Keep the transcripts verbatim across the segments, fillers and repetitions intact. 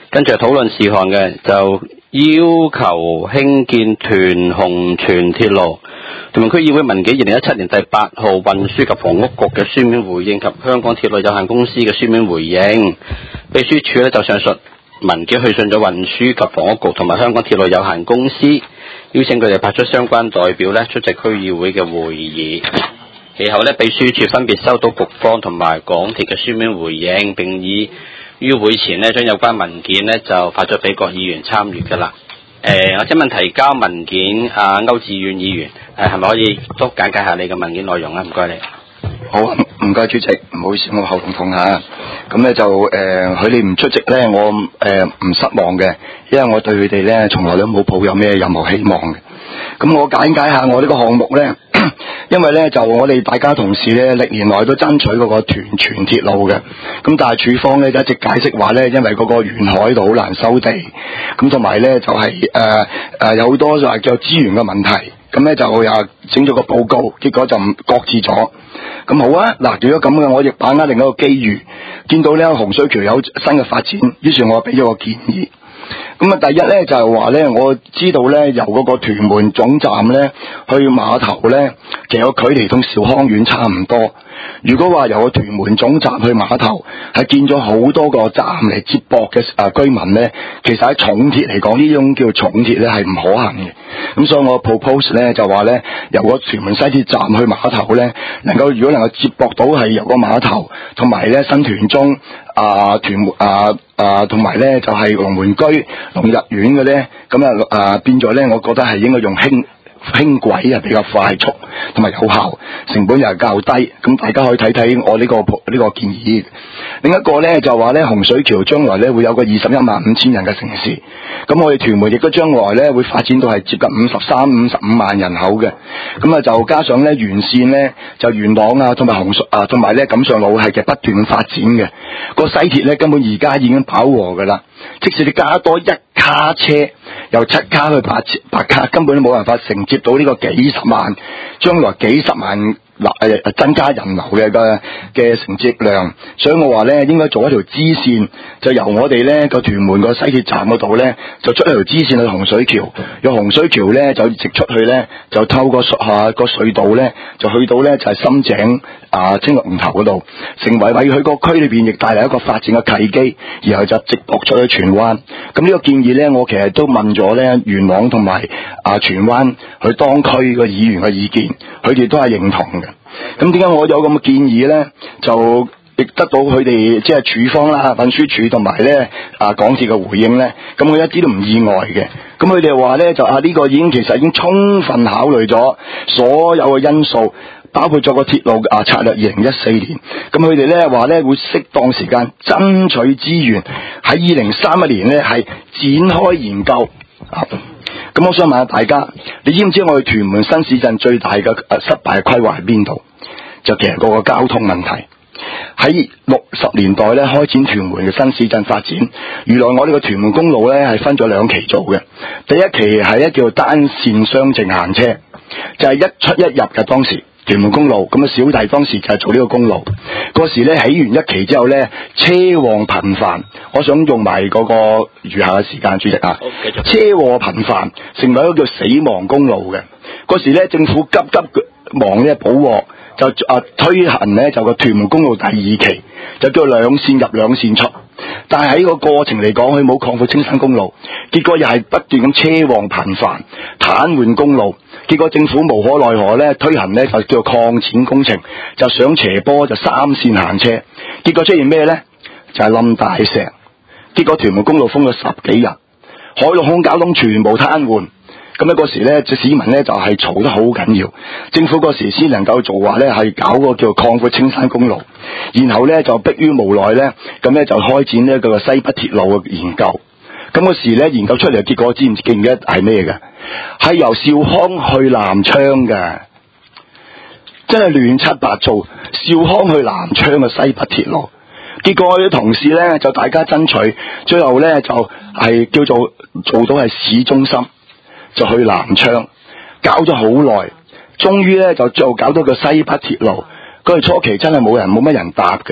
跟住討論事項嘅就要求興建屯紅荃鐵路，屯門區議會文件二零一七年第八號運輸及房屋局嘅書面回應及香港鐵路有限公司嘅書面回應。秘書處咧就上述文件去信咗運輸及房屋局同埋香港鐵路有限公司，邀請佢哋派出相關代表咧出席區議會嘅會議。其後咧，秘書處分別收到局方同埋港鐵嘅書面回應，並以於會前呢將有關文件呢就發咗俾各議員參與㗎啦。誒、呃，我請問提交文件啊，歐志遠議員誒係咪可以都簡介下你嘅文件內容啊？唔該你。 好，唔該主席，唔好意思，我喉嚨痛下。咁咧就誒，佢哋唔出席咧，我誒唔、呃、失望嘅，因為我對佢哋咧從來都冇抱有咩任何希望嘅。咁我簡介下我呢個項目咧，因為咧就我哋大家同事咧歷年來都爭取嗰個屯荃鐵路嘅，咁但係署方咧一直解釋話咧，因為嗰個沿海度好難收地，咁同埋咧就係誒誒有好多就係叫資源嘅問題，咁咧就又整咗個報告，結果就唔擱置咗。咁好啊，嗱，如果咁嘅，我亦把握另一個機遇，見到咧洪水橋有新嘅發展，於是我俾咗個建議。咁啊，第一咧就係話咧，我知道咧由嗰個屯門總站咧去碼頭咧，其實個距離同兆康苑差唔多。如果話由個屯門總站去碼頭係建咗好多個站嚟接駁嘅啊居民咧，其實喺重鐵嚟講呢種叫重鐵咧係唔可行嘅。咁所以我 propose 咧就話咧由個屯門西鐵站去碼頭咧，能夠如果能夠接駁到係由個碼頭同埋咧新屯中啊屯門啊啊同埋咧就係龍門居龍日苑嘅咧，咁啊啊變咗咧，我覺得係應該用輕輕軌啊比較快速同埋有效，成本又係較低，咁大家可以睇睇我呢、這個呢、這個建議。另一個咧就話咧洪水橋將來咧會有個二十一萬五千人嘅城市，咁我哋屯門亦都將來咧會發展到係接近五十三、五十五萬人口嘅，咁啊就加上咧沿線咧就元朗啊同埋洪水啊同埋咧錦上路係嘅不斷發展嘅，個西鐵咧根本而家已經飽和噶啦，即使你加多一卡車由七卡去八八卡，根本都冇辦法承接到呢個幾十萬將來幾十萬嗱誒增加人流嘅嘅嘅承接量，所以我話咧應該做一條支線，就由我哋咧個屯門個西鐵站嗰度咧就出一條支線去洪水橋，由洪水橋咧就直出去咧就透過下、啊、個隧道咧就去到咧就係、是、深井啊青龍頭嗰度，成為為佢個區裏邊亦帶嚟一個發展嘅契機，然後就直駁出去荃灣。咁呢個建議咧，我其實都問咗咧元朗同埋啊荃灣佢當區個議員嘅意見，佢哋都係認同嘅。咁點解我有咁嘅建議咧？就亦得到佢哋即係署方啦、運輸署同埋咧啊港鐵嘅回應咧，咁我一啲都唔意外嘅。咁佢哋話咧就啊呢、這個已經其實已經充分考慮咗所有嘅因素，包括咗個鐵路啊策略二零一四年。咁佢哋咧話咧會適當時間爭取資源，喺二零三一年咧係展開研究。啊咁我想問下大家，你知唔知我哋屯門新市鎮最大嘅誒失敗規劃喺邊度？就其實嗰個交通問題。喺六十年代咧開展屯門嘅新市鎮發展，原來我哋個屯門公路咧係分咗兩期做嘅。第一期係一叫單線雙程行車，就係、是、一出一入嘅當時。屯門公路咁啊，小弟當時就係做呢個公路。嗰時咧起完一期之後咧，車禍頻繁。我想用埋嗰個餘下嘅時間，主席啊，車禍頻繁，成為一個叫死亡公路嘅。嗰時咧，政府急急忙咧補鑊，就啊推行咧就個屯門公路第二期，就叫兩線入兩線出。但係喺個過程嚟講，佢冇擴闊青山公路，結果又係不斷咁車禍頻繁，癱瘓公路。結果政府無可奈何咧，推行咧就叫做擴淺工程，就上斜坡就三線行車。結果出現咩咧？就係、是、冧大石。結果屯門公路封咗十幾日，海陸空交通全部癱瘓。咁咧嗰時咧，隻市民咧就係、是、嘈得好緊要。政府嗰時先能夠做話咧，係搞個叫擴闊青山公路，然後咧就迫於無奈咧，咁咧就開展呢個西北鐵路嘅研究。咁嗰時咧研究出嚟嘅結果，知唔知記唔記得係咩嘅？係由兆康去南昌嘅，真係亂七八糟。兆康去南昌嘅西北鐵路，結果我啲同事咧就大家爭取，最後咧就係、是、叫做做到係市中心，就去南昌，搞咗好耐，終於咧就最後搞到個西北鐵路。嗰、那個初期真係冇人冇乜人搭嘅，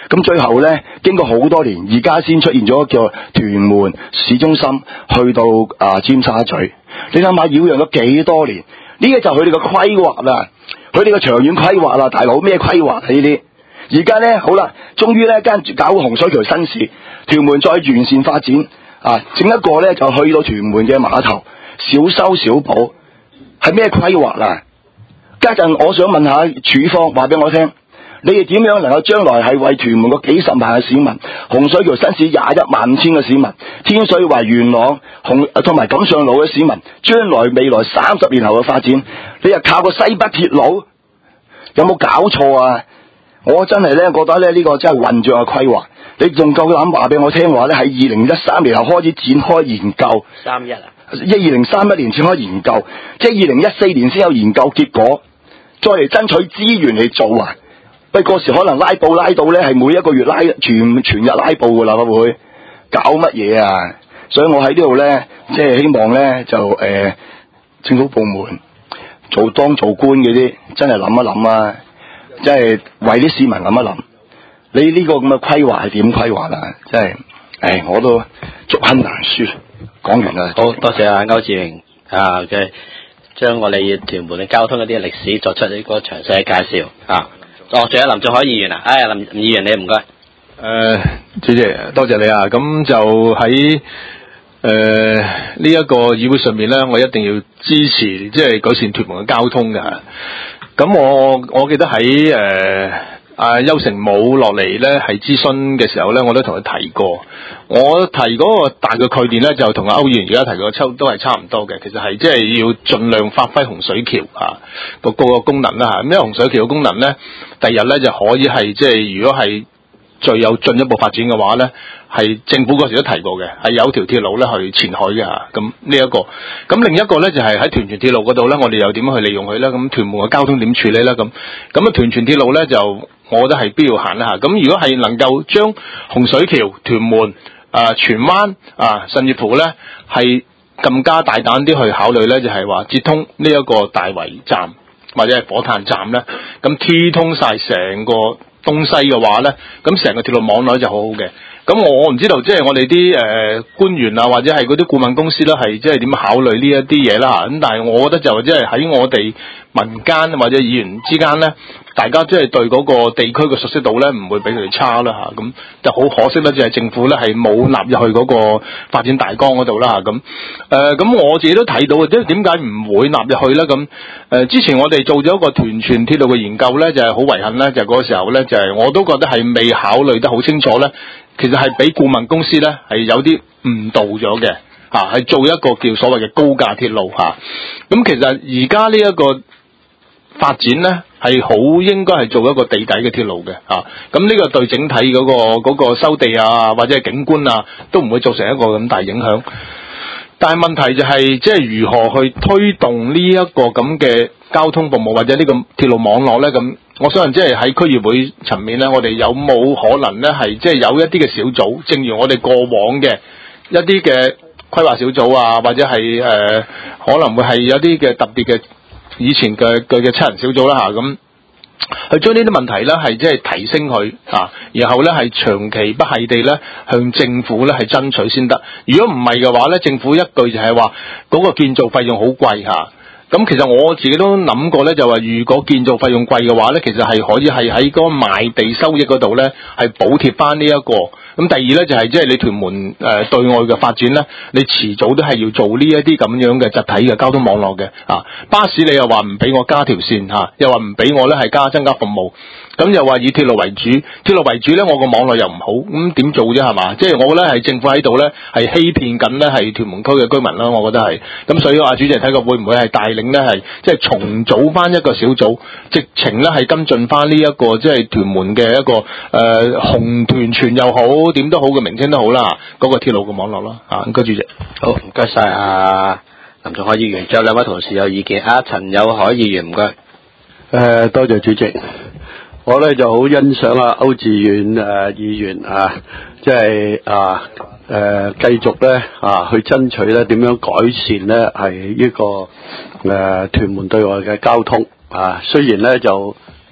咁最後咧，經過好多年，而家先出現咗叫屯門市中心去到啊尖沙咀。你諗下擾攘咗幾多年？呢個就係佢哋嘅規劃啦，佢哋嘅長遠規劃啦，大佬咩規劃啊呢啲？而家咧好啦，終於咧跟住搞洪水橋新市，屯門再完善發展啊，整一個咧就去到屯門嘅碼頭，小修小補，係咩規劃啊？家陣我想問下署方話俾我聽，你哋點樣能夠將來係為屯門個幾十萬嘅市民，洪水橋新市廿一萬五千嘅市民，天水圍元朗紅同埋錦上路嘅市民，將來未來三十年後嘅發展，你又靠個西北鐵路，有冇搞錯啊？我真係咧覺得咧呢個真係混賬嘅規劃，你仲夠膽話俾我聽話咧喺二零一三年後開始展開研究， 三一啊， 一二零三一年展開研究，即係二零一四年先有研究結果，再嚟爭取資源嚟做啊！喂，嗰時可能拉布拉到咧係每一個月拉全全日拉布噶啦，會搞乜嘢啊？所以我喺呢度咧，即係希望咧就誒、呃、政府部門做當做官嘅啲，真係諗一諗啊！即係為啲市民諗一諗，你呢個咁嘅規劃係點規劃啊？真係，誒，我都足堪難書。講完啦， 好多謝啊歐志榮啊嘅將我哋屯門嘅交通一啲歷史作出呢個詳細嘅介紹啊。哦，仲有林仲海議員啊，哎，林林議員你唔該。 誒、呃，主席多謝你啊。咁就喺誒呢一個議會上面咧，我一定要支持即係改善屯門嘅交通嘅。咁我我記得喺誒阿邱成武落嚟咧係諮詢嘅時候咧，我都同佢提過。我提嗰個大嘅概念咧，就同阿歐議員而家提個抽都係差唔多嘅。其實係即係要盡量發揮洪水橋啊個個個功能啦嚇。咁因為洪水橋嘅功能咧，第日咧就可以係即係如果係最有進一步發展嘅話咧，係政府嗰時都提過嘅，係有條鐵路咧去前海嘅嚇。咁呢一個，咁另一個咧就係喺屯荃鐵路嗰度咧，我哋又點樣去利用佢咧？咁屯門嘅交通點處理咧？咁咁啊屯荃鐵路咧就，我覺得係必要行啦嚇。咁如果係能夠將洪水橋、屯門、啊荃灣啊，甚至乎咧係更加大膽啲去考慮咧，就係話接通呢一個大圍站或者係火炭站咧，咁 T 通晒成個東西嘅話咧，咁成個鐵路網絡就好好嘅。咁我我唔知道，即係我哋啲誒官員啊，或者係嗰啲顧問公司咧，係即係點考慮呢一啲嘢啦嚇。咁但係我覺得就即係喺我哋民間或者議員之間咧，大家即係對嗰個地區嘅熟悉度咧，唔會比佢哋差啦嚇。咁就好可惜啦，就係政府咧係冇納入去嗰個發展大綱嗰度啦嚇。咁誒咁我自己都睇到嘅，即係點解唔會納入去咧？咁誒、呃、之前我哋做咗一個屯荃鐵路嘅研究咧，就係、是、好遺憾咧，就係、是、嗰個時候咧，就係、是、我都覺得係未考慮得好清楚咧。其實係俾顧問公司咧係有啲誤導咗嘅嚇，係做一個叫所謂嘅高架鐵路嚇。咁、啊、其實而家呢一個發展咧係好應該係做一個地底嘅鐵路嘅嚇。咁、啊、呢個對整體嗰、嗰個嗰、嗰個收地啊或者係景觀啊都唔會造成一個咁大影響。但係問題就係即係如何去推動呢一個咁嘅交通服務或者呢個鐵路網絡咧？咁我相信即係喺區議會層面咧，我哋有冇可能咧係即係有一啲嘅小組，正如我哋過往嘅一啲嘅規劃小組啊，或者係誒、呃、可能會係有啲嘅特別嘅以前嘅嘅嘅七人小組啦嚇咁。去將呢啲問題咧係即係提升佢啊，然後咧係長期不懈地咧向政府咧係爭取先得。如果唔係嘅話咧，政府一句就係話嗰個建造費用好貴嚇。咁、啊、其實我自己都諗過咧，就話如果建造費用貴嘅話咧，其實係可以係喺嗰個賣地收益嗰度咧係補貼翻呢一個。咁第二咧就係即係你屯門誒、呃、對外嘅發展咧，你遲早都係要做呢一啲咁樣嘅集體嘅交通網絡嘅啊。巴士你又話唔俾我加條線嚇、啊，又話唔俾我咧係加增加服務，咁又話以鐵路為主，鐵路為主咧我個網絡又唔好，咁點做啫係嘛？即係我覺得係政府喺度咧係欺騙緊咧係屯門區嘅居民啦，我覺得係。咁所以啊，主席睇過會唔會係帶領咧係即係重組翻一個小組，直情咧係跟進翻呢一個即係屯門嘅一個誒、呃、紅屯荃又好。點都好嘅名稱都好啦，嗰、那個鐵路嘅網絡啦，啊，唔該主席。 好，唔該晒啊林仲海議員，仲有兩位同事有意見，啊陳友海議員唔該。 誒、呃，多謝主席。我咧就好欣賞啊歐志遠誒議員啊，即係啊誒繼續咧啊去爭取咧點樣改善咧係呢、這個誒、呃、屯門對外嘅交通啊。雖然咧就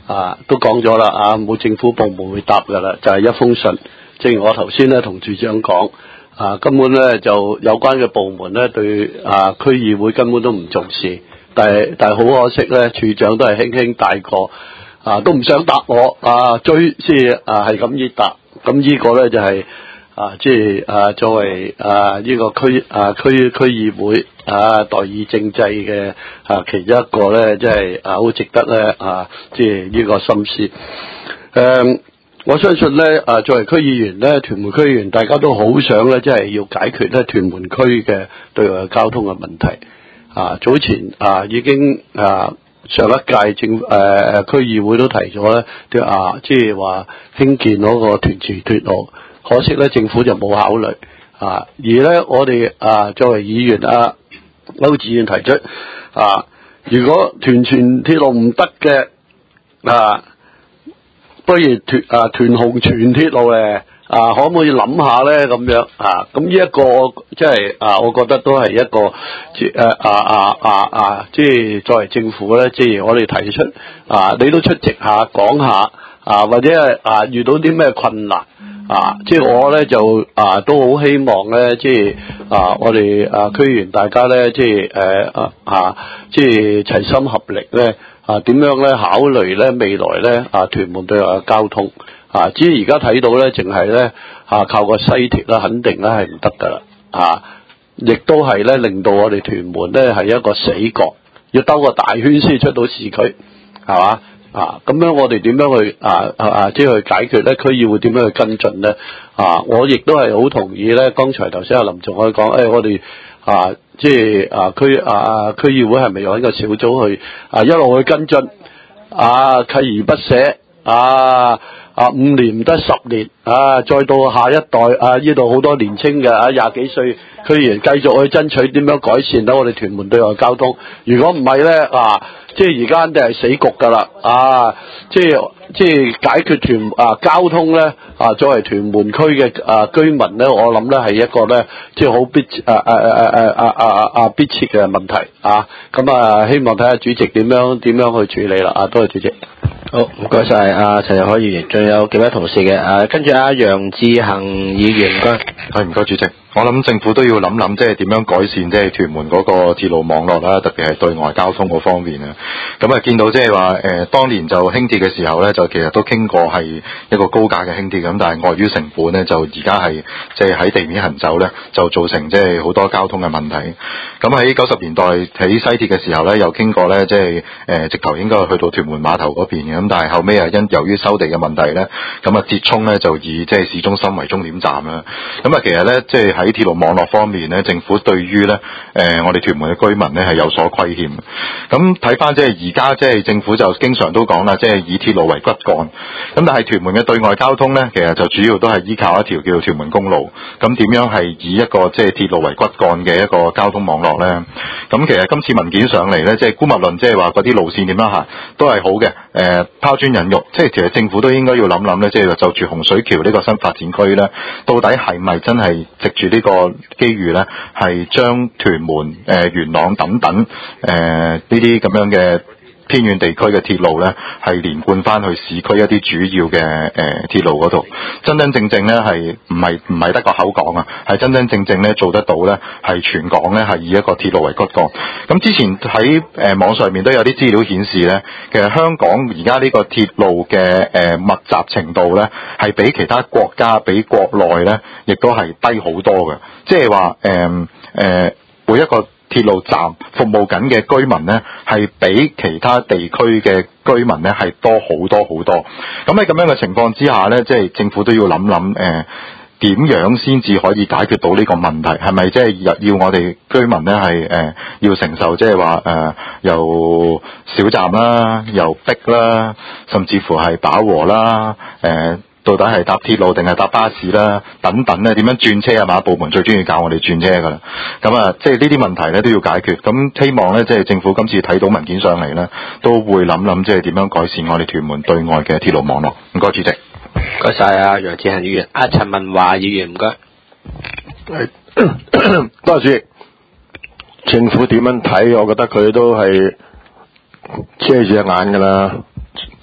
啊都講咗啦啊，冇政府部門會答㗎啦，就係、是、一封信。正如我頭先咧同處長講啊，根本咧就有關嘅部門咧對啊區議會根本都唔重視，但係但係好可惜咧，處長都係輕輕帶過啊，都唔想答我啊，追先啊係咁依答，咁呢個咧就係、是。啊，即係啊，作為啊呢、這個區啊區區議會啊代議政制嘅啊其中一個咧，即係啊好值得咧啊，即係呢個心思。誒、啊，我相信咧啊，作為區議員咧，屯門區議員大家都好想咧，即係要解決咧屯門區嘅對外交通嘅問題。啊，早前啊已經啊上一屆政誒誒、啊、區議會都提咗咧，啲啊即係話興建嗰個屯池鐵路。可惜咧，政府就冇考慮啊！而咧，我哋啊作為議員啊，歐志遠提出啊，如果屯荃鐵路唔得嘅啊，不如屯啊屯紅荃鐵路咧啊，可唔可以諗下咧咁樣啊？咁呢一個即係啊，我覺得都係一個即誒啊啊啊啊，即係作為政府咧，即係我哋提出啊，你都出席下講下啊，或者係啊遇到啲咩困難。啊，即係我咧就啊都好希望咧，即係啊我哋啊區議員大家咧，即係誒啊啊，即係齊心合力咧啊，點樣咧考慮咧未來咧啊屯門對外嘅交通啊，至於而家睇到咧，淨係咧啊靠個西鐵啦，肯定咧係唔得噶啦啊，亦都係咧令到我哋屯門咧係一個死角，要兜個大圈先出到市區，係嘛？啊，咁樣我哋點樣去啊啊啊，即係去解決咧？區議會點樣去跟進咧？啊，我亦都係好同意咧。剛才頭先阿林仲可以講，誒、哎，我哋啊，即係啊區啊區議會係咪有一個小組去啊一路去跟進？啊，鍥而不捨啊！啊，五年唔得十年啊，再到下一代啊，呢度好多年青嘅啊，廿幾歲區議員繼續去爭取點樣改善到我哋屯門對外交通。如果唔係咧啊，即係而家肯定係死局㗎啦啊！即係即係解決屯啊交通咧啊，作為屯門區嘅啊居民咧，我諗咧係一個咧即係好必啊啊啊啊啊啊啊必切嘅問題啊！咁啊，希望睇下主席點樣點樣去處理啦啊！多謝主席。 好，唔該晒阿陳日海議員，仲有幾位同事嘅啊，跟住阿楊志恒議員，唔該， 係唔該主席。我諗政府都要諗諗，即係點樣改善即係屯門嗰個鐵路網絡啦，特別係對外交通嗰方面啊。咁啊，見到即係話誒，當年就輕鐵嘅時候咧，就其實都傾過係一個高架嘅輕鐵咁，但係礙於成本咧，就而家係即係喺地面行走咧，就造成即係好多交通嘅問題。咁喺九十年代起西鐵嘅時候咧，又傾過咧，即係誒直頭應該去到屯門碼頭嗰邊嘅，咁但係後尾啊因由於收地嘅問題咧，咁啊折衷咧就以即係市中心為終點站啦。咁啊，其實咧即係喺鐵路網絡方面咧，政府對於咧誒我哋屯門嘅居民咧係有所虧欠。咁睇翻即係而家即係政府就經常都講啦，即係以鐵路為骨幹。咁但係屯門嘅對外交通咧，其實就主要都係依靠一條叫做屯門公路。咁點樣係以一個即係鐵路為骨幹嘅一個交通網絡咧？咁其實今次文件上嚟咧，即係姑勿論即係話嗰啲路線點樣行都係好嘅。誒拋磚引玉，即係其實政府都應該要諗諗咧，即係就住洪水橋呢個新發展區咧，到底係咪真係藉住呢個機遇咧，係將屯門、誒元朗等等誒呢啲咁樣嘅偏遠地區嘅鐵路咧，係連貫翻去市區一啲主要嘅誒、呃、鐵路嗰度，真真正正咧係唔係唔係得個口講啊，係真真正正咧做得到咧，係全港咧係以一個鐵路為骨幹。咁之前喺誒、呃、網上面都有啲資料顯示咧，其實香港而家呢個鐵路嘅誒、呃、密集程度咧，係比其他國家比國內咧，亦都係低好多嘅。即係話誒誒每一個鐵路站服務緊嘅居民呢，係比其他地區嘅居民呢係多好多好多。咁喺咁樣嘅情況之下呢，即係政府都要諗諗誒點樣先至可以解決到呢個問題？係咪即係要我哋居民呢係誒、呃、要承受即係話誒又小站啦，又逼啦，甚至乎係飽和啦誒？呃到底係搭鐵路定係搭巴士啦？等等咧，點樣轉車啊？馬部門最中意教我哋轉車噶啦。咁啊，即係呢啲問題咧都要解決。咁希望咧，即係政府今次睇到文件上嚟咧，都會諗諗即係點樣改善我哋屯門對外嘅鐵路網絡。唔該，主席。 唔該晒啊，楊志恒議員。阿陳文華議員，唔該。 係，多謝主席。政府點樣睇？我覺得佢都係遮住隻眼噶啦。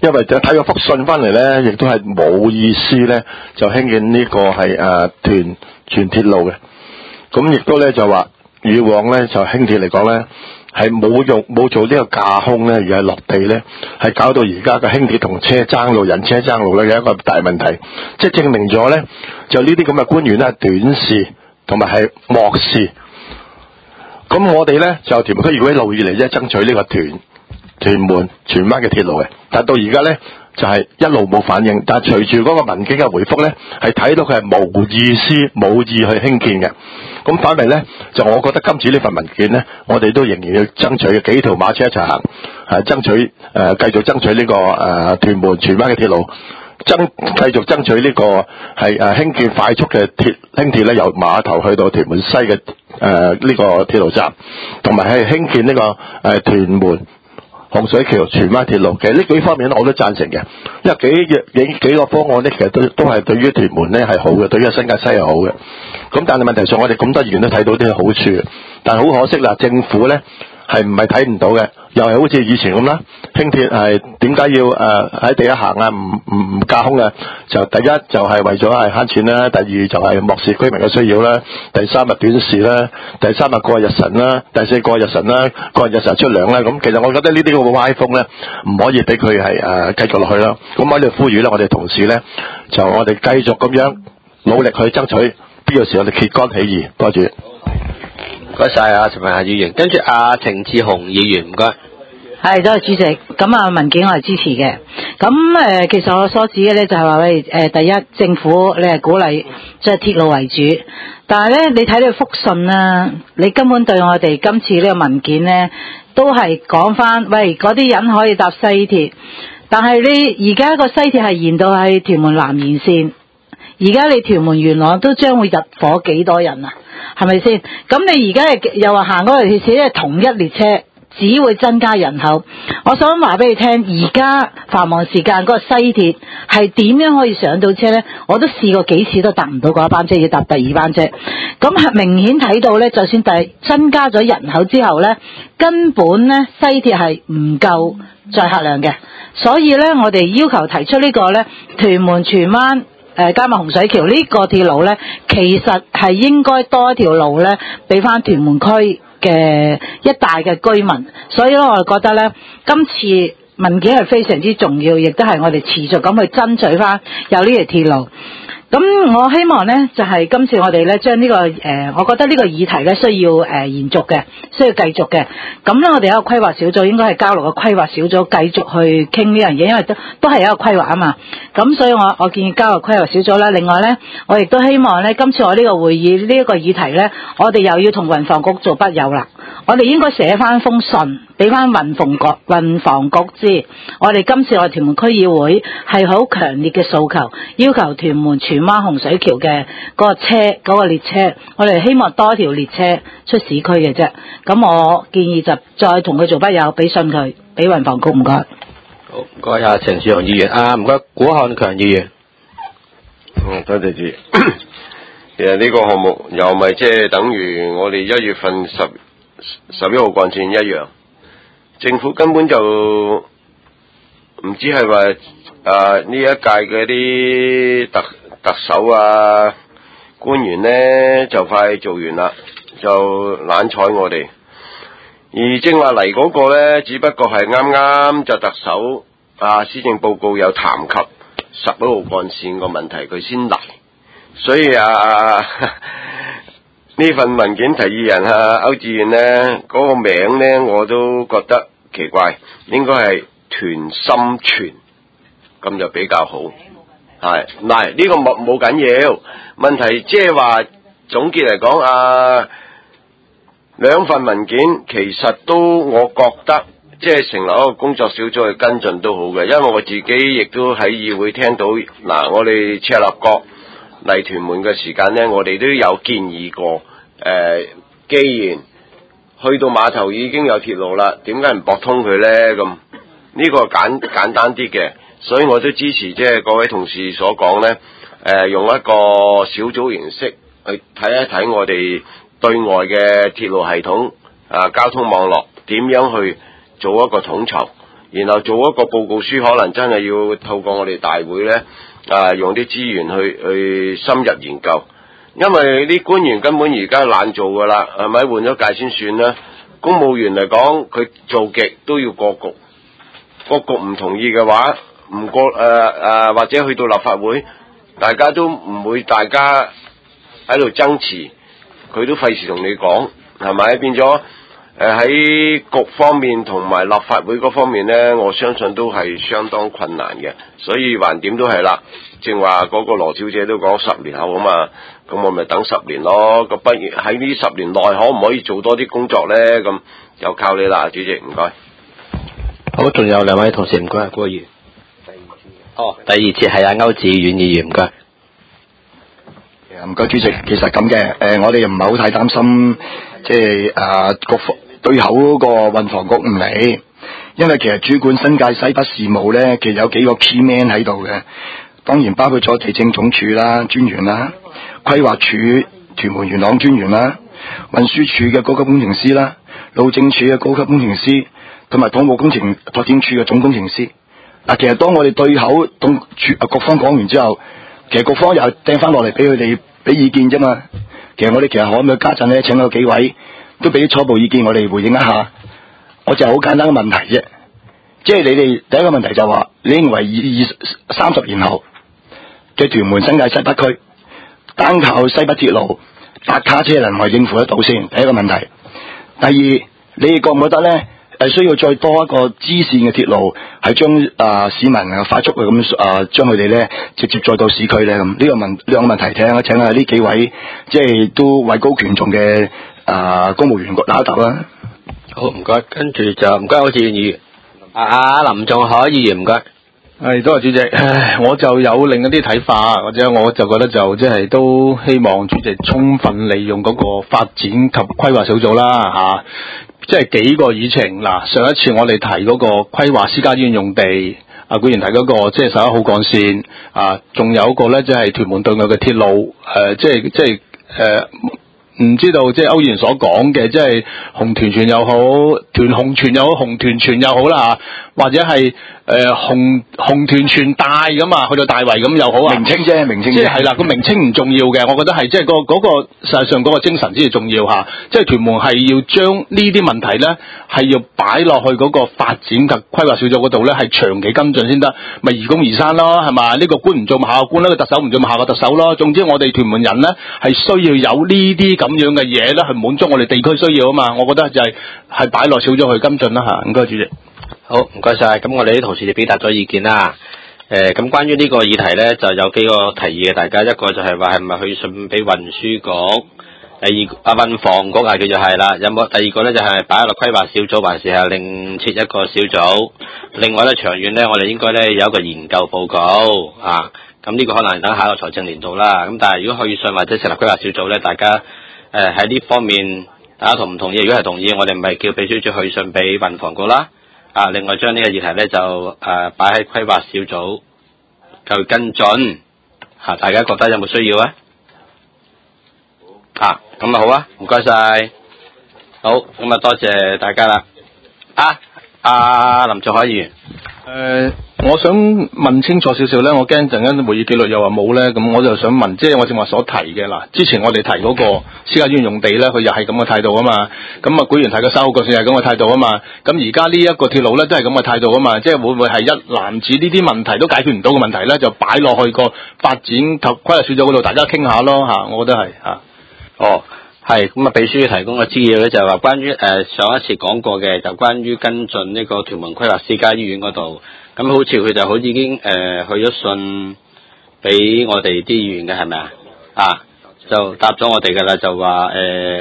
因為就睇個覆信翻嚟咧，亦都係冇意思咧，就興建呢個係誒屯荃鐵路嘅。咁亦都咧就話，以往咧就輕鐵嚟講咧，係冇用冇做呢個架空咧，而係落地咧，係搞到而家嘅輕鐵同車爭路、人車爭路咧，有一個大問題，即係證明咗咧，就呢啲咁嘅官員咧短視同埋係漠視。咁我哋咧就屯門區議會一路以嚟咧爭取呢個屯屯門荃灣嘅鐵路嘅，但到而家咧就係、是、一路冇反應。但係隨住嗰個文件嘅回覆咧，係睇到佢係冇意思、冇意去興建嘅。咁反為咧，就我覺得今次呢份文件咧，我哋都仍然要爭取嘅幾條馬車一齊行，係爭取誒繼、呃、續爭取呢、這個誒、呃、屯門荃灣嘅鐵路，爭繼續爭取呢、這個係誒興建快速嘅鐵輕鐵咧，由碼頭去到屯門西嘅誒呢個鐵路站，同埋係興建呢、這個誒、呃、屯門洪水橋荃灣鐵路。其實呢幾方面我都贊成嘅，因為幾幾幾個方案咧，其實都都係對於屯門咧係好嘅，對於新界西係好嘅。咁但係問題上，我哋咁多議員都睇到啲好處，但係好可惜啦，政府咧係唔係睇唔到嘅，又係好似以前咁啦。輕鐵係點解要誒喺、呃、地下行啊？唔唔唔架空啊？就第一就係為咗係慳錢啦，第二就係漠視居民嘅需要啦，第三日短視啦，第三日過日神啦，第四過日神啦，過日神出糧啦。咁其實我覺得呢啲咁嘅歪風咧，唔可以俾佢係誒繼續落去啦。咁喺度呼籲咧，我哋同事咧就我哋繼續咁樣努力去爭取。必要時我哋揭竿起義，多謝。 唔該晒啊，陳文霞議員，跟住阿程志雄議員，唔該。 係，多謝主席。咁啊，文件我係支持嘅。咁誒、呃，其實我所指嘅咧就係話喂誒，第一政府你係鼓勵即係鐵路為主，但係咧你睇呢個覆信啦，你根本對我哋今次呢個文件咧都係講翻喂嗰啲人可以搭西鐵，但係你而家個西鐵係延到喺屯門南延線。而家你屯門元朗都將會入伙幾多人啊？係咪先？咁你而家又話行嗰條鐵線係同一列車，只會增加人口。我想話俾你聽，而家繁忙時間嗰個西鐵係點樣可以上到車呢？我都試過幾次都搭唔到嗰一班車，要搭第二班車。咁係明顯睇到呢，就算第增加咗人口之後呢，根本呢西鐵係唔夠載客量嘅。所以呢，我哋要求提出呢個呢屯門荃灣誒加埋洪水橋呢個鐵路呢，其實係應該多一條路呢，俾翻屯門區嘅一帶嘅居民。所以咧，我覺得呢，今次文件係非常之重要，亦都係我哋持續咁去爭取翻有呢條鐵路。咁我希望呢，就係、是、今次我哋呢將呢、這個誒、呃，我覺得呢個議題呢需要誒、呃、延續嘅，需要繼續嘅。咁呢，我哋有個規劃小組，應該係交落個規劃小組繼續去傾呢樣嘢，因為都都係一個規劃啊嘛。咁所以我我建議交落規劃小組啦。另外呢，我亦都希望呢，今次我呢個會議呢一、這個議題呢，我哋又要同運房局做筆友啦。我哋應該寫翻封信俾翻運房局運房局知，我哋今次我哋屯門區議會係好強烈嘅訴求，要求屯門荃灣洪水橋嘅嗰個車嗰、嗰個列車，我哋希望多條列車出市區嘅啫。咁我建議就再同佢做筆友，俾信佢，俾運房局。唔該。 好，唔該啊，程志雄議員啊，唔該，古漢強議員。 嗯，多謝主。其實呢個項目又咪即係等於我哋一月份十十一號幹線一樣，政府根本就唔知係話啊呢一屆嘅啲特特首啊官員呢就快做完啦，就懶睬我哋。而正話嚟嗰個呢，只不過係啱啱就特首啊施政報告有談及十一號幹線個問題，佢先嚟，所以啊。呢份文件提議人啊，歐志遠呢嗰、那個名呢，我都覺得奇怪，應該係屯深荃，咁就比較好。係，嗱呢個冇冇緊要，問題即係話總結嚟講啊，兩份文件其實都我覺得即係成立一個工作小組去跟進都好嘅，因為我自己亦都喺議會聽到嗱，我哋赤鱲角嚟屯門嘅時間呢，我哋都有建議過，誒、呃，既然去到碼頭已經有鐵路啦，點解唔駁通佢呢？咁呢個簡簡單啲嘅，所以我都支持即係各位同事所講呢，誒、呃，用一個小組形式去睇一睇我哋對外嘅鐵路系統啊、呃，交通網絡點樣去做一個統籌， 然後做一個報告書，可能真係要透過我哋大會呢，啊，用啲資源去去深入研究，因為啲官員根本而家懶做噶啦，係咪換咗屆先算啦？公務員嚟講，佢做極都要過局，過局唔同意嘅話，唔過誒誒、呃呃，或者去到立法會，大家都唔會大家喺度爭持，佢都費事同你講，係咪變咗？誒喺局方面同埋立法會嗰方面呢，我相信都係相當困難嘅，所以橫掂都係啦。正話嗰個羅小姐都講十年後啊嘛，咁我咪等十年咯。咁不如喺呢十年內可唔可以做多啲工作呢？咁又靠你啦，主席，唔該。 好，仲有兩位同事唔該，郭議員。哦，第二次係阿歐志遠議員，唔該。 唔該，主席。其實咁嘅，誒，我哋又唔係好太擔心，即係誒局方對口嗰個運房局唔嚟，因為其實主管新界西北事務咧，其實有幾個 key man 喺度嘅，當然包括咗地政總署啦、專員啦、規劃署屯門元朗專員啦、運輸署嘅高級工程師啦、路政署嘅高級工程師，同埋土木工程拓展署嘅總工程師。嗱，其實當我哋對口董局方講完之後，其實局方又掟翻落嚟俾佢哋俾意見啫嘛。其實我哋其實可唔可以家陣咧請到幾位都俾啲初步意見我哋回應一下？我就好簡單嘅問題啫，即係你哋第一個問題就話，你認為二二三十年後嘅屯門新界西北區單靠西北鐵路八卡車能否應付得到先？第一個問題。第二，你哋覺唔覺得咧？係需要再多一個支線嘅鐵路，係將啊市民啊快速嘅咁啊將佢哋咧直接載到市區咧咁。呢個問兩個問題聽啊，請下呢幾位即係都位高權重嘅啊公務員個打答啦。 好，唔該，跟住就唔該，歐志遠議員。啊啊，林仲海議員唔該。 係，多謝主席。唉，我就有另一啲睇法，或者我就覺得就即係都希望主席充分利用嗰個發展及規劃小組啦嚇。即係幾個議程嗱，上一次我哋提嗰個規劃私家醫院用地，啊，固然提嗰個即係十一號幹線，啊，仲有一個咧即係屯門對外嘅鐵路，誒、呃，即係即係誒，唔、呃、知道即係歐議員所講嘅，即係紅屯荃又好，屯紅荃又好，紅屯荃又好啦，或者係。誒、呃、紅紅屯荃大咁啊，去到大圍咁又好啊， 名稱啫，名稱即係係啦，個名稱唔重要嘅，我覺得係即係嗰嗰個實際上嗰個精神先至重要嚇，即係屯門係要將呢啲問題咧係要擺落去嗰個發展及規劃小組嗰度咧係長期跟進先得，咪移公移山咯，係嘛？呢、這個官唔做咪下個官啦，個特首唔做咪下個特首咯。總之我哋屯門人咧係需要有呢啲咁樣嘅嘢咧，去滿足我哋地區需要啊嘛。我覺得就係係擺落小組去跟進啦嚇。唔該，主席。 好，唔該晒。咁我哋啲同事就表達咗意見啦。誒、呃，咁關於呢個議題咧，就有幾個提議嘅，大家一個就係話係咪去信俾運輸局，第二啊運房局啊叫做係啦。有冇第二個咧就係擺喺度規劃小組，還是係另設一個小組？另外咧長遠咧，我哋應該咧有一個研究報告啊。咁呢個可能等下一個財政年度啦。咁但係如果去信或者成立規劃小組咧，大家誒喺呢方面大家同唔同意？如果係同意，我哋咪叫秘書長去信俾運房局啦。啊！另外將呢個議題咧就誒擺喺規劃小組就跟進嚇、啊，大家覺得有冇需要啊？啊，咁啊好啊，唔該晒。好，咁啊多謝大家啦。啊，阿、啊、林仲海議員。 誒、呃，我想問清楚少少咧，我驚陣間會議紀律又話冇咧，咁我就想問，即係我正話所提嘅嗱，之前我哋提嗰個私家醫院用地咧，佢又係咁嘅態度啊嘛，咁啊管員提嘅收個算係咁嘅態度啊嘛，咁而家呢一個鐵路咧都係咁嘅態度啊嘛，即係會唔會係一籃子呢啲問題都解決唔到嘅問題咧，就擺落去個發展及規劃小組嗰度，大家傾下咯嚇，我覺得係嚇。 哦。係咁啊！秘書提供嘅資料咧，就係話關於誒、呃、上一次講過嘅，就關於跟進呢個屯門規劃私家醫院嗰度。咁好似佢就好已經誒、呃、去咗信俾我哋啲議員嘅係咪啊？啊，就答咗我哋嘅啦，就話誒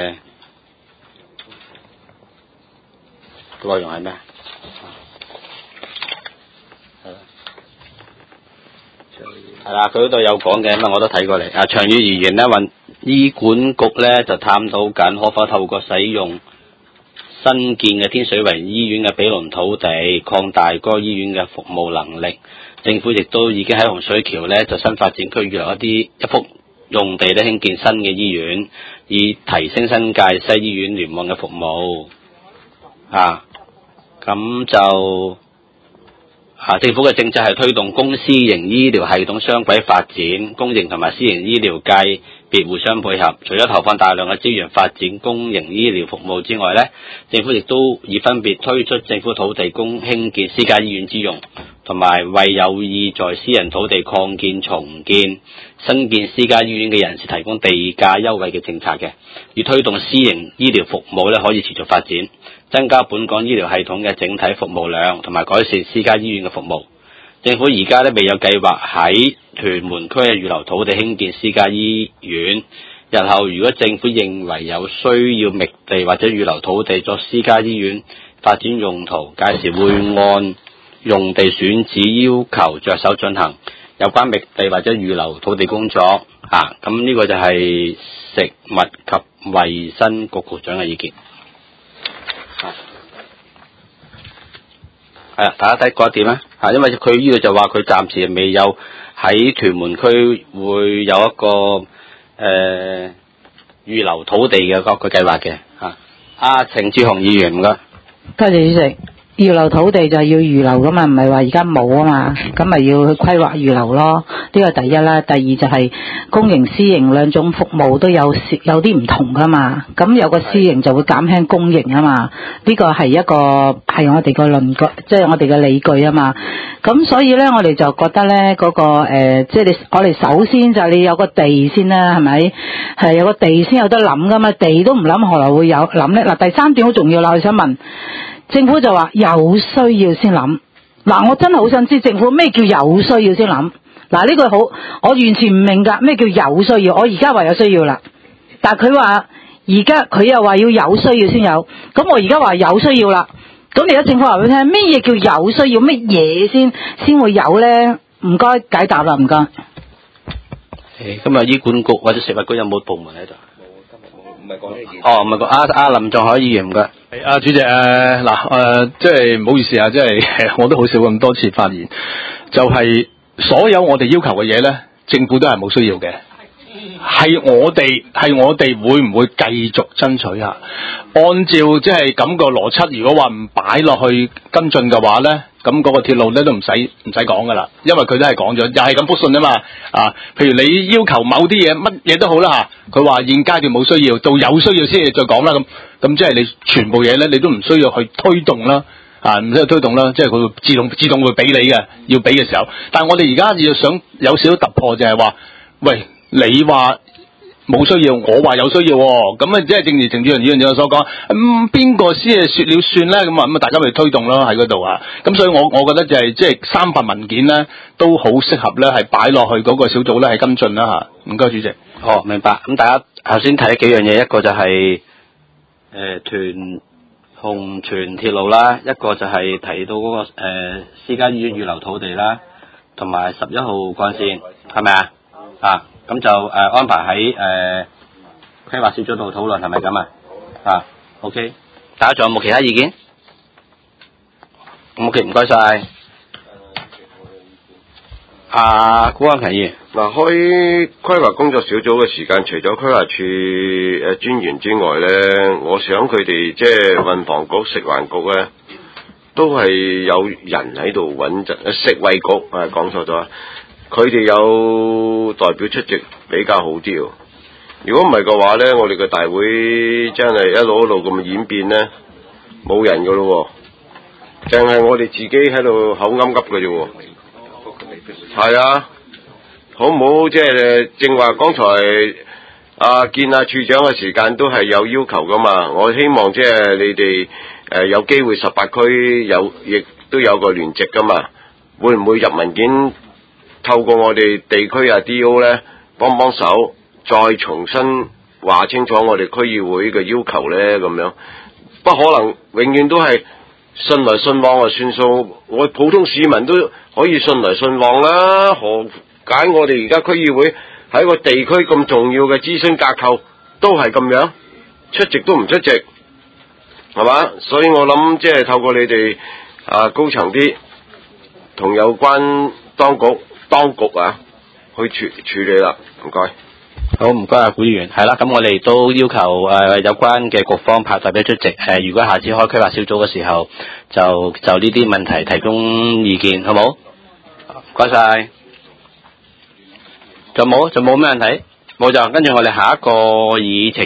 內容係咩？係啦，佢嗰度有講嘅，咁啊我都睇過嚟。啊，長遠而言咧，運醫管局咧就探討緊可否透過使用新建嘅天水圍醫院嘅毗鄰土地，擴大嗰個醫院嘅服務能力。政府亦都已經喺洪水橋咧就新發展區預留一啲一幅用地咧興建新嘅醫院，以提升新界西醫院聯網嘅服務。啊，咁就啊，政府嘅政策係推動公私營醫療系統雙軌發展，公營同埋私營醫療界別互相配合。除咗投放大量嘅資源發展公營醫療服務之外呢，政府亦都已分別推出政府土地供興建私家醫院之用，同埋為有意在私人土地擴建、重建、新建私家醫院嘅人士提供地價優惠嘅政策嘅，以推動私營醫療服務咧可以持續發展，增加本港醫療系統嘅整體服務量，同埋改善私家醫院嘅服務。政府而家咧未有計劃喺屯門區預留土地興建私家醫院。日後如果政府認為有需要覓地或者預留土地作私家醫院發展用途，屆時會按用地選址要求着手進行有關覓地或者預留土地工作。啊，咁呢個就係食物及衛生局局長嘅意見。係啊，大家睇嗰一點咧，啊，因為佢呢度就話佢暫時未有喺屯門區會有一個誒、呃、預留土地嘅個個計劃嘅。啊，阿程志雄議員唔該。 多謝主席。預留土地就要預留噶嘛，唔係話而家冇啊嘛，咁咪要去規劃預留咯。呢個第一啦，第二就係公營私營兩種服務都有有啲唔同噶嘛，咁有個私營就會減輕公營啊嘛，呢個係一個係我哋個論據，即係我哋嘅理據啊嘛。咁所以咧，我哋就覺得咧嗰個誒，即係你我哋首先就係你有個地先啦，係咪？係有個地先有得諗噶嘛，地都唔諗，何來會有諗咧？嗱，第三點好重要啦，我想問。政府就話有需要先諗，嗱，我真係好想知政府咩叫有需要先諗。嗱，呢個好，我完全唔明㗎，咩叫有需要？我而家話有需要啦，但係佢話而家佢又話要有需要先有，咁我而家話有需要啦，咁而家政府話俾你聽咩嘢叫有需要，乜嘢先先會有咧？唔該解答啦，唔該。 誒，今日醫管局或者食物局有冇部門喺度？唔係講呢件。哦，唔係講阿阿林仲海議員唔該。 係啊，主席誒嗱誒，即係唔好意思啊，即係我都好少咁多次發言，就係、是、所有我哋要求嘅嘢咧，政府都係冇需要嘅。係我哋係我哋會唔會繼續爭取啊？按照即係咁個邏輯，如果話唔擺落去跟進嘅話咧，咁嗰個鐵路咧都唔使唔使講噶啦，因為佢都係講咗，又係咁覆信啊嘛啊！譬如你要求某啲嘢，乜嘢都好啦嚇，佢話現階段冇需要，到有需要先至再講啦咁，咁即係你全部嘢咧，你都唔需要去推動啦啊，唔需要推動啦，即係佢會自動自動會俾你嘅，要俾嘅時候，但係我哋而家要想有少少突破就係話，喂。你話冇需要，我話有需要喎，咁啊即係正如程主任議員所講，咁邊個先係説了算咧？咁啊咁啊，大家咪推動咯喺嗰度啊。咁所以我我覺得就係即係三份文件咧，都好適合咧，係擺落去嗰個小組咧係跟進啦嚇。唔該，主席。 哦，明白。咁大家頭先睇幾樣嘢，一個就係誒屯紅荃鐵路啦，一個就係提到嗰、那個、呃、私家醫院預留土地啦，同埋十一號幹線係咪啊？啊！咁就誒、呃、安排喺誒、呃、規劃小組度討論，係咪咁啊？啊 ，OK， 大家仲有冇其他意見？咁 OK， 唔該晒。啊，古安勤議員， 嗱，開規劃工作小組嘅時間，除咗規劃處誒專員之外咧，我想佢哋即係運房局、食環局咧，都係有人喺度穩陣。食衛局啊，講錯咗。佢哋有代表出席比較好啲喎。如果唔係嘅話咧，我哋嘅大會真係一路一路咁演變咧，冇人噶咯喎，淨係我哋自己喺度口噏噏嘅啫喎。係啊，好唔好？即係正話剛才啊見阿處長嘅時間都係有要求噶嘛。我希望即係你哋誒、呃、有機會十八區有亦都有個聯席噶嘛，會唔會入文件？透過我哋地區啊 D O 咧幫幫手，再重新話清楚我哋區議會嘅要求咧，咁樣不可能永遠都係信來信往啊算數。我普通市民都可以信來信往啦，何解我哋而家區議會喺個地區咁重要嘅諮詢架構都係咁樣出席都唔出席，係嘛？所以我諗即係透過你哋啊高層啲同有關當局。當局啊，去處處理啦，唔該。 好，唔該啊，古議員。係啦，咁我哋都要求誒、呃、有關嘅局方派代表出席。誒、呃，如果下次開規劃小組嘅時候，就就呢啲問題提供意見，好冇？唔該晒。就冇就冇咩問題，冇就跟住我哋下一個議程。